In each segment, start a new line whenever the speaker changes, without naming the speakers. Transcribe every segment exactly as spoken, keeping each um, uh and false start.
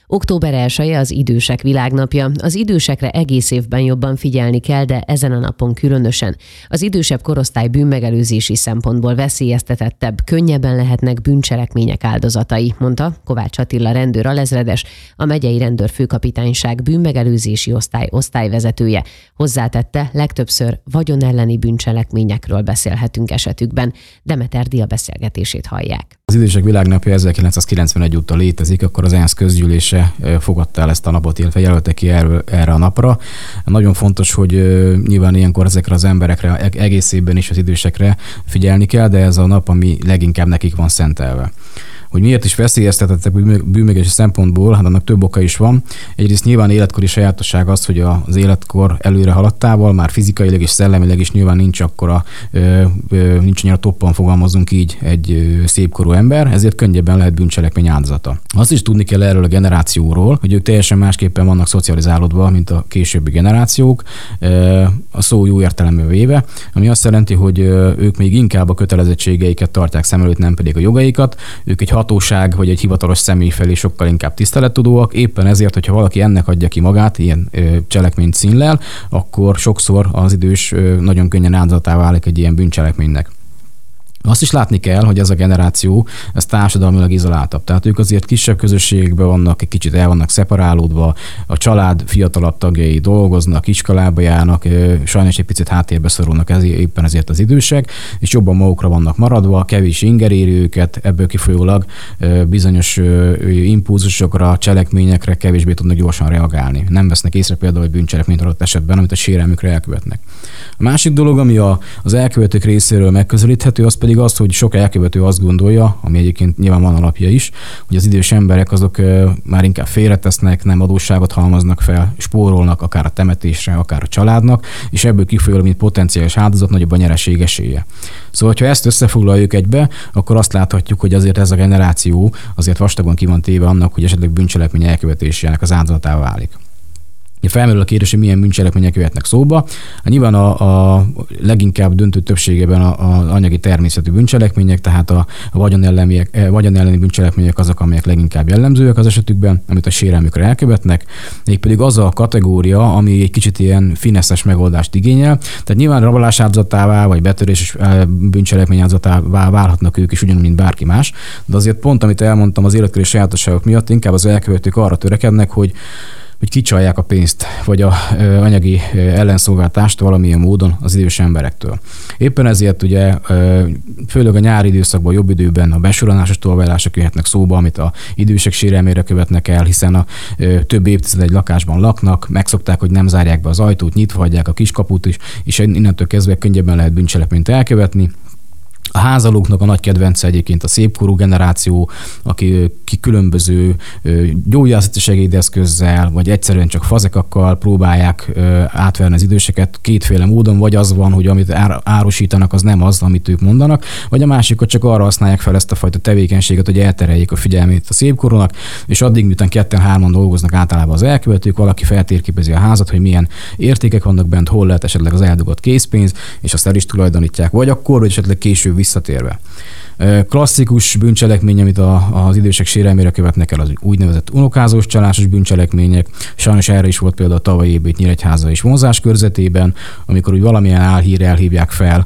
Október elseje az Idősek Világnapja. Az idősekre egész évben jobban figyelni kell, de ezen a napon különösen. Az idősebb korosztály bűnmegelőzési szempontból veszélyeztetettebb, könnyebben lehetnek bűncselekmények áldozatai, mondta Kovács Attila rendőr alezredes, a megyei rendőrfőkapitányság bűnmegelőzési osztály osztályvezetője. Hozzátette, legtöbbször vagyonelleni bűncselekményekről beszélhetünk esetükben. Demeter Dia beszélgetését hallják.
Az Idősek Világnapja ezerkilencszázkilencvenegy óta létezik, akkor az ENSZ közgyűlése fogadta el ezt a napot, illetve jelölte ki erről, erre a napra. Nagyon fontos, hogy nyilván ilyenkor ezekre az emberekre, egész évben is az idősekre figyelni kell, de ez a nap, ami leginkább nekik van szentelve. Hogy miért is veszélyeztetettek bűnmegelőzési szempontból, hát annak több oka is van. Egyrészt nyilván életkori sajátosság az, hogy az életkor előre haladtával, már fizikailag és szellemileg is nyilván nincs akkora, nincs annyira toppan, fogalmazunk így, egy szépkorú ember, ezért könnyebben lehet bűncselekmény áldozata. Azt is tudni kell erről a generációról, hogy ők teljesen másképpen vannak szocializálódva, mint a későbbi generációk, a szó jó értelemben véve, ami azt jelenti, hogy ők még inkább a kötelezettségeiket tartják szem előtt, nem pedig a jogaikat. Ők egy hatóság vagy egy hivatalos személy felé sokkal inkább tisztelettudóak, éppen ezért, hogyha valaki ennek adja ki magát, ilyen ö, cselekményt színlel, akkor sokszor az idős ö, nagyon könnyen áldozatává válik egy ilyen bűncselekménynek. Azt is látni kell, hogy ez a generáció, ez társadalmilag izoláltabb. Tehát ők azért kisebb közösségekben vannak, egy kicsit el vannak szeparálódva, a család fiatalabb tagjai dolgoznak, iskolába járnak, sajnos egy picit háttérbe szorulnak ez, éppen ezért az idősek, és jobban magukra vannak maradva, kevés inger éri őket, ebből kifolyólag bizonyos impulzusokra, cselekményekre kevésbé tudnak gyorsan reagálni. Nem vesznek észre például egy bűncselekményt adott esetben, amit a sérelmükre elkövetnek. A másik dolog, ami a, az elkövetők részéről megközelíthető, az pedig az, hogy sok elkövető azt gondolja, ami egyébként nyilván van alapja is, hogy az idős emberek azok már inkább félretesznek, nem adósságot halmaznak fel, spórolnak akár a temetésre, akár a családnak, és ebből kifolyólag, mint potenciális áldozat, nagyobb a nyereség esélye. Szóval, ha ezt összefoglaljuk egybe, akkor azt láthatjuk, hogy azért ez a generáció azért vastagon ki van téve annak, hogy esetleg bűncselekmény elkövetésének az áldozatává válik. Felmerül a kérdés, hogy milyen bűncselekmények jöhetnek szóba. Nyilván a, a leginkább döntő többségében az anyagi természetű bűncselekmények, tehát a vagyonelleni, vagyonelleni bűncselekmények azok, amelyek leginkább jellemzőek az esetükben, amit a sérelmükre elkövetnek, mégpedig az a kategória, ami egy kicsit ilyen fineszes megoldást igényel. Tehát nyilván rablás áldozatává vagy betörés bűncselekmény áldozatává válhatnak ők is ugyanúgy, mint bárki más, de azért pont, amit elmondtam, az életkori sajátosságok miatt inkább az elkövetők arra törekednek, hogy hogy kicsalják a pénzt, vagy a ö, anyagi ö, ellenszolgáltást valamilyen módon az idős emberektől. Éppen ezért ugye ö, főleg a nyári időszakban, jobb időben a besorolásos tolvajlások jöhetnek szóba, amit a idősek sérelmére követnek el, hiszen a ö, több évtized egy lakásban laknak, megszokták, hogy nem zárják be az ajtót, nyitva hagyják a kiskaput is, és innentől kezdve könnyebben lehet bűncselekményt elkövetni. A házalóknak a nagy kedvence egyébként a szépkorú generáció, aki ki különböző gyógyászati segédeszközzel, vagy egyszerűen csak fazekakkal próbálják átverni az időseket kétféle módon, vagy az van, hogy amit árusítanak, az nem az, amit ők mondanak, vagy a másikat csak arra használják fel ezt a fajta tevékenységet, hogy eltereljék a figyelmét a szépkorúnak, és addig, miután ketten-hárman dolgoznak általában az elkövetők, valaki feltérképezi a házat, hogy milyen értékek vannak bent, hol lehet esetleg az eldugott készpénz, és azt el is tulajdonítják, vagy akkor, vagy esetleg később visszatérve. Klasszikus bűncselekmény, amit a, az idősek sérelmére követnek el, az úgynevezett unokázós csalásos bűncselekmények. Sajnos erre is volt például a tavalyi évben Nyíregyháza és vonzás körzetében, amikor úgy valamilyen álhír elhívják fel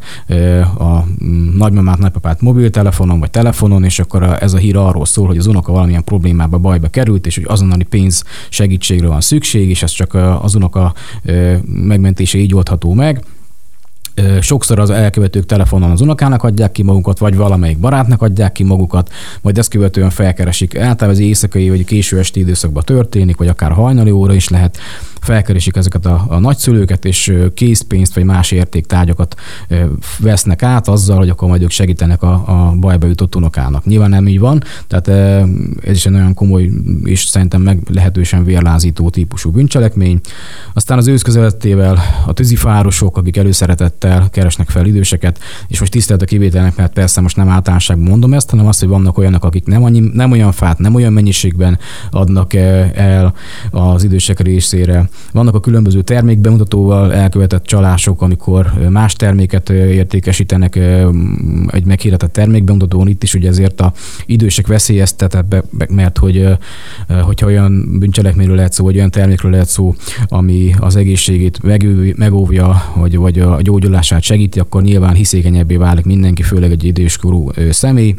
a nagymamát, nagypapát mobiltelefonon vagy telefonon, és akkor ez a hír arról szól, hogy az unoka valamilyen problémába, bajba került, és hogy azonnali pénz segítségre van szükség, és ez csak az unoka megmentése így oldható meg. Sokszor az elkövetők telefonon az unokának adják ki magukat, vagy valamelyik barátnak adják ki magukat, majd ezt követően felkeresik. Általában az éjszakai vagy késő esti időszakban történik, vagy akár hajnali óra is lehet. Felkeresik ezeket a, a nagyszülőket, és készpénzt vagy más értéktárgyakat vesznek át azzal, hogy akkor majd ők segítenek a, a bajba jutott unokának. Nyilván nem így van, tehát ez is egy nagyon komoly és szerintem meglehetősen vérlázító típusú bűncselekmény. Aztán az ősz közelettével a tűzifárosok, akik előszeretettel keresnek fel időseket, és most tisztelt a kivételnek, mert persze most nem általánosságban mondom ezt, hanem azt, hogy vannak olyanok, akik nem, annyi, nem olyan fát, nem olyan mennyiségben adnak el az idősek részére, Vannak a különböző termékbemutatóval elkövetett csalások, amikor más terméket értékesítenek egy meghirdetett termékbemutatón. Itt is ugye ezért a idősek veszélyeztetett, mert hogy, hogyha olyan bűncselekményről lehet szó, vagy olyan termékről lehet szó, ami az egészségét megóvja, vagy, vagy a gyógyulását segíti, akkor nyilván hiszékenyebbé válik mindenki, főleg egy időskorú személy.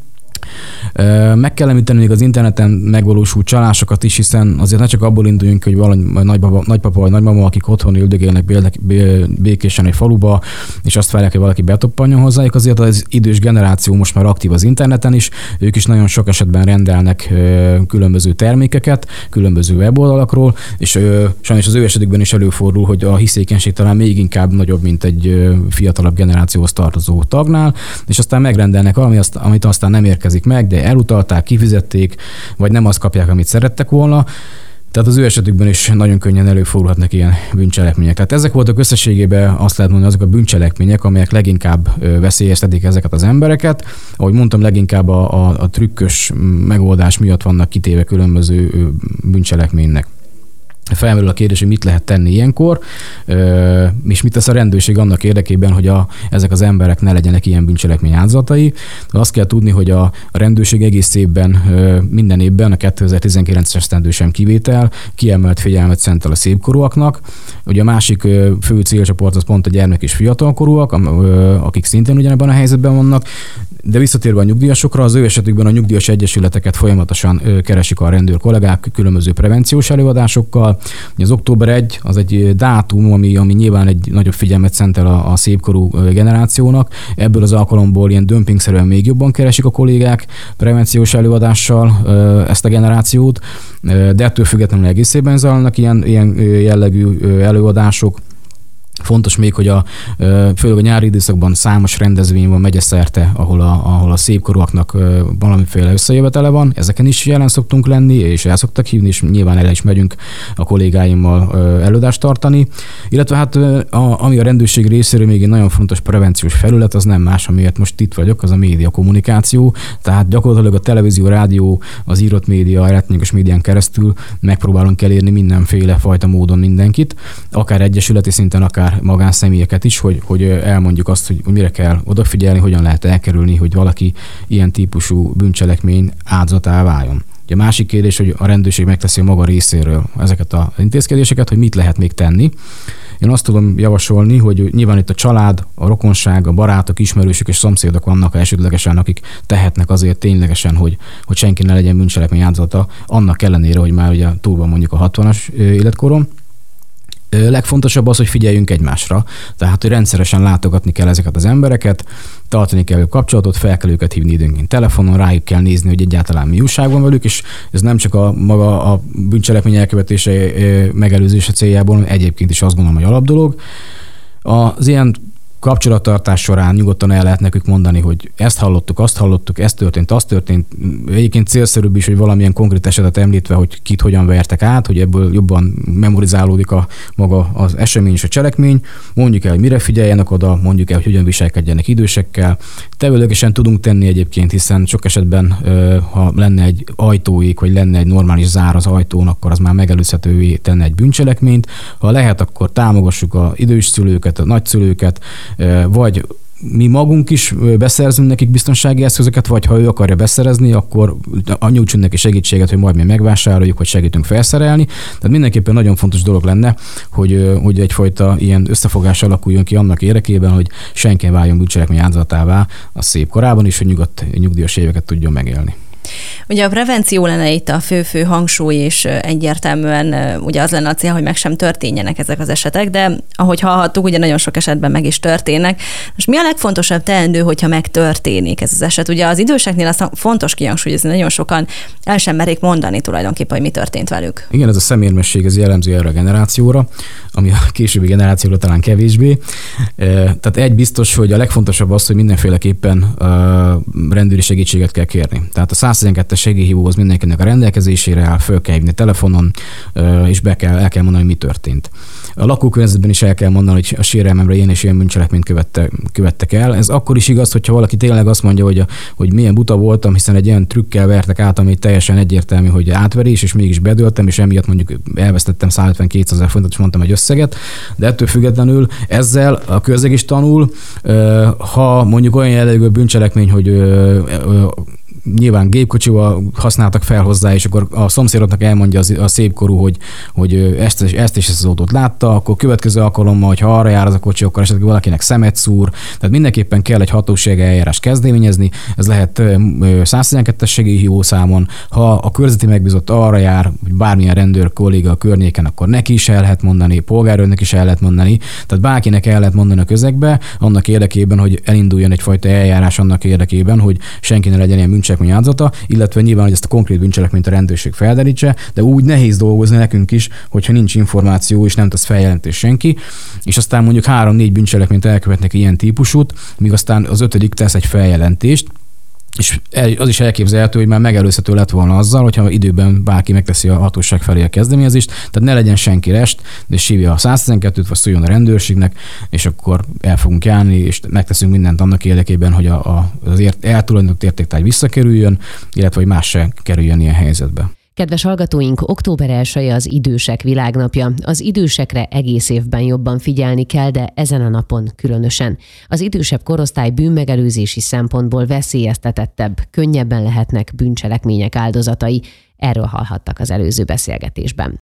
Meg kell említeni még az interneten megvalósult csalásokat is, hiszen azért ne csak abból induljunk, hogy valami nagybaba, nagypapa vagy nagymama, akik otthon üldögélnek békésen egy faluba, és azt várják, hogy valaki betoppanjon hozzájuk, azért az idős generáció most már aktív az interneten is, ők is nagyon sok esetben rendelnek különböző termékeket, különböző weboldalakról, és sajnos az ő esetükben is előfordul, hogy a hiszékenység talán még inkább nagyobb, mint egy fiatalabb generációhoz tartozó tagnál, és aztán megrendelnek valami, amit aztán nem érkezik meg, de elutalták, kifizették, vagy nem azt kapják, amit szerettek volna. Tehát az ő esetükben is nagyon könnyen előfordulhatnak ilyen bűncselekmények. Tehát ezek voltak összességében, azt lehet mondani, azok a bűncselekmények, amelyek leginkább veszélyeztetik ezeket az embereket. Ahogy mondtam, leginkább a, a, a trükkös megoldás miatt vannak kitéve különböző bűncselekménynek. Felmerül a kérdés, hogy mit lehet tenni ilyenkor, és mit tesz a rendőrség annak érdekében, hogy a, ezek az emberek ne legyenek ilyen bűncselekmény áldozatai. Azt kell tudni, hogy a, a rendőrség egész évben, minden évben, a kétezer-tizenkilences esztendő sem kivétel, kiemelt figyelmet szentel a szépkorúaknak. Ugye a másik fő célcsoport az pont a gyermek és fiatalkorúak, akik szintén ugyanebben a helyzetben vannak, de visszatérve a nyugdíjasokra, az ő esetükben a nyugdíjas egyesületeket folyamatosan keresik a rendőr kollégák különböző prevenciós előadásokkal. Az október elseje az egy dátum, ami, ami nyilván egy nagyobb figyelmet szentel a, a szépkorú generációnak. Ebből az alkalomból ilyen dömpingszerűen még jobban keresik a kollégák prevenciós előadássel ezt a generációt, de ettől függetlenül egész évben zajlanak ilyen, ilyen jellegű előadások. Fontos még, hogy a, főleg a nyári időszakban számos rendezvény van megyeszerte, ahol a, ahol a szépkorúaknak valamiféle összejövetele van. Ezeken is jelen szoktunk lenni, és el szoktak hívni, és nyilván el is megyünk a kollégáimmal előadást tartani. Illetve hát a, ami a rendőrség részéről még egy nagyon fontos prevenciós felület, az nem más, amiért most itt vagyok, az a média kommunikáció. Tehát gyakorlatilag a televízió, rádió, az írott média, elektronikus médián keresztül megpróbálunk elérni mindenféle fajta módon mindenkit, akár egyesületi szinten, akár magánszemélyeket is, hogy, hogy elmondjuk azt, hogy mire kell odafigyelni, hogyan lehet elkerülni, hogy valaki ilyen típusú bűncselekmény áldozatává váljon. A másik kérdés, hogy a rendőrség megteszi a maga részéről ezeket az intézkedéseket, hogy mit lehet még tenni. Én azt tudom javasolni, hogy nyilván itt a család, a rokonság, a barátok, ismerősök és szomszédok vannak elsődlegesen, akik tehetnek azért ténylegesen, hogy, hogy senki ne legyen bűncselekmény áldozata, annak ellenére, hogy már ugye túl van mondjuk a hatvanas életkoron. Legfontosabb az, hogy figyeljünk egymásra, tehát hogy rendszeresen látogatni kell ezeket az embereket, tartani kell kapcsolatot, fel kell őket hívni időnként telefonon, rájuk kell nézni, hogy egyáltalán mi újság van velük, és ez nem csak a maga a bűncselekmény elkövetése megelőzése céljából, hanem egyébként is azt gondolom, hogy alapdolog. Az ilyen kapcsolattartás során nyugodtan el lehet nekük mondani, hogy ezt hallottuk, azt hallottuk, ez történt, az történt. Egyébként célszerűbb is, hogy valamilyen konkrét esetet említve, hogy kit hogyan vertek át, hogy ebből jobban memorizálódik a maga az esemény és a cselekmény. Mondjuk el, hogy mire figyeljenek oda, mondjuk el, hogy hogyan viselkedjenek idősekkel. Tevőlegesen tudunk tenni egyébként, hiszen sok esetben, ha lenne egy ajtóék, vagy lenne egy normális zár az ajtón, akkor az már megelőzhetővé tenne egy bűncselekményt. Ha lehet, akkor támogassuk az idős szülőket, a nagyszülőket, vagy mi magunk is beszerzünk nekik biztonsági eszközöket, vagy ha ő akarja beszerezni, akkor nyújtsunk neki segítséget, hogy majd mi megvásároljuk, vagy segítünk felszerelni. Tehát mindenképpen nagyon fontos dolog lenne, hogy, hogy egyfajta ilyen összefogás alakuljon ki annak érdekében, hogy senki váljon bűncselekmény áldozatává a szép korában is, hogy nyugodt nyugdíjas éveket tudjon megélni.
Ugye a prevenció lenne itt a fő-fő hangsúly, és egyértelműen ugye az lenne a cél, hogy meg sem történjenek ezek az esetek, de ahogy hallhattuk, ugye nagyon sok esetben meg is történnek. Most mi a legfontosabb teendő, hogyha megtörténik ez az eset? Ugye az időseknél azt fontos kihangsúlyozni, nagyon sokan el sem merik mondani tulajdonképpen, hogy mi történt velük.
Igen, ez a szemérmesség, ez jellemző erre a generációra, ami a későbbi generációra talán kevésbé. Tehát egy biztos, hogy a legfontosabb az, hogy mindenféleképpen rendőri segítséget kell kérni. Tehát a száz tizenkettes segélyhívóhoz mindenkinek a rendelkezésére áll, föl kell hívni telefonon, és be kell, el kell mondani, hogy mi történt. A lakókörnyezetben is el kell mondani, hogy a sérelmemre ilyen és ilyen bűncselekményt követte, követtek el. Ez akkor is igaz, hogyha valaki tényleg azt mondja, hogy, a, hogy milyen buta voltam, hiszen egy ilyen trükkel vertek át, ami teljesen egyértelmű, hogy átverés, és mégis bedőltem, és emiatt mondjuk elvesztettem száz ötven-kétezer forintot, és mondtam egy összeget, de ettől függetlenül ezzel a közeg is tanul, ha mondjuk olyan jellegű bűncselekmény, hogy nyilván gépkocsival használtak fel hozzá, és akkor a szomszédoknak elmondja az, a szépkorú, hogy, hogy ezt, ezt és ezt az autót látta, akkor következő alkalommal, hogyha arra jár az a kocsi, akkor esetleg valakinek szemet szúr. Tehát mindenképpen kell egy hatósági eljárás kezdeményezni. Ez lehet száz tizenkettes segélyhívó számon. Ha a körzeti megbízott arra jár, hogy bármilyen rendőr kolléga a környéken, akkor neki is el lehet mondani, polgárőrnek is el lehet mondani. Tehát bárkinek el lehet mondani a közegbe, annak érdekében, hogy elinduljon egyfajta eljárás annak érdekében, hogy senki ne legyen ilyen bűncselekmény áldozata, illetve nyilván, hogy ezt a konkrét bűncselekményt a rendőrség felderítse, de úgy nehéz dolgozni nekünk is, hogyha nincs információ és nem tesz feljelentés senki, és aztán mondjuk három-négy bűncselekményt elkövetnek ilyen típusút, míg aztán az ötödik tesz egy feljelentést, és az is elképzelhető, hogy már megelőzhető lett volna azzal, hogyha időben bárki megteszi a hatóság felé a kezdeményezést, tehát ne legyen senki rest, de hívja a száz tizenkettőt, vagy szóljon a rendőrségnek, és akkor el fogunk járni, és megteszünk mindent annak érdekében, hogy a, a, az ért, eltulajdonított értéktárgy visszakerüljön, illetve hogy más se kerüljön ilyen helyzetbe.
Kedves hallgatóink, október elseje az Idősek Világnapja. Az idősekre egész évben jobban figyelni kell, de ezen a napon különösen. Az idősebb korosztály bűnmegelőzési szempontból veszélyeztetettebb, könnyebben lehetnek bűncselekmények áldozatai. Erről hallhattak az előző beszélgetésben.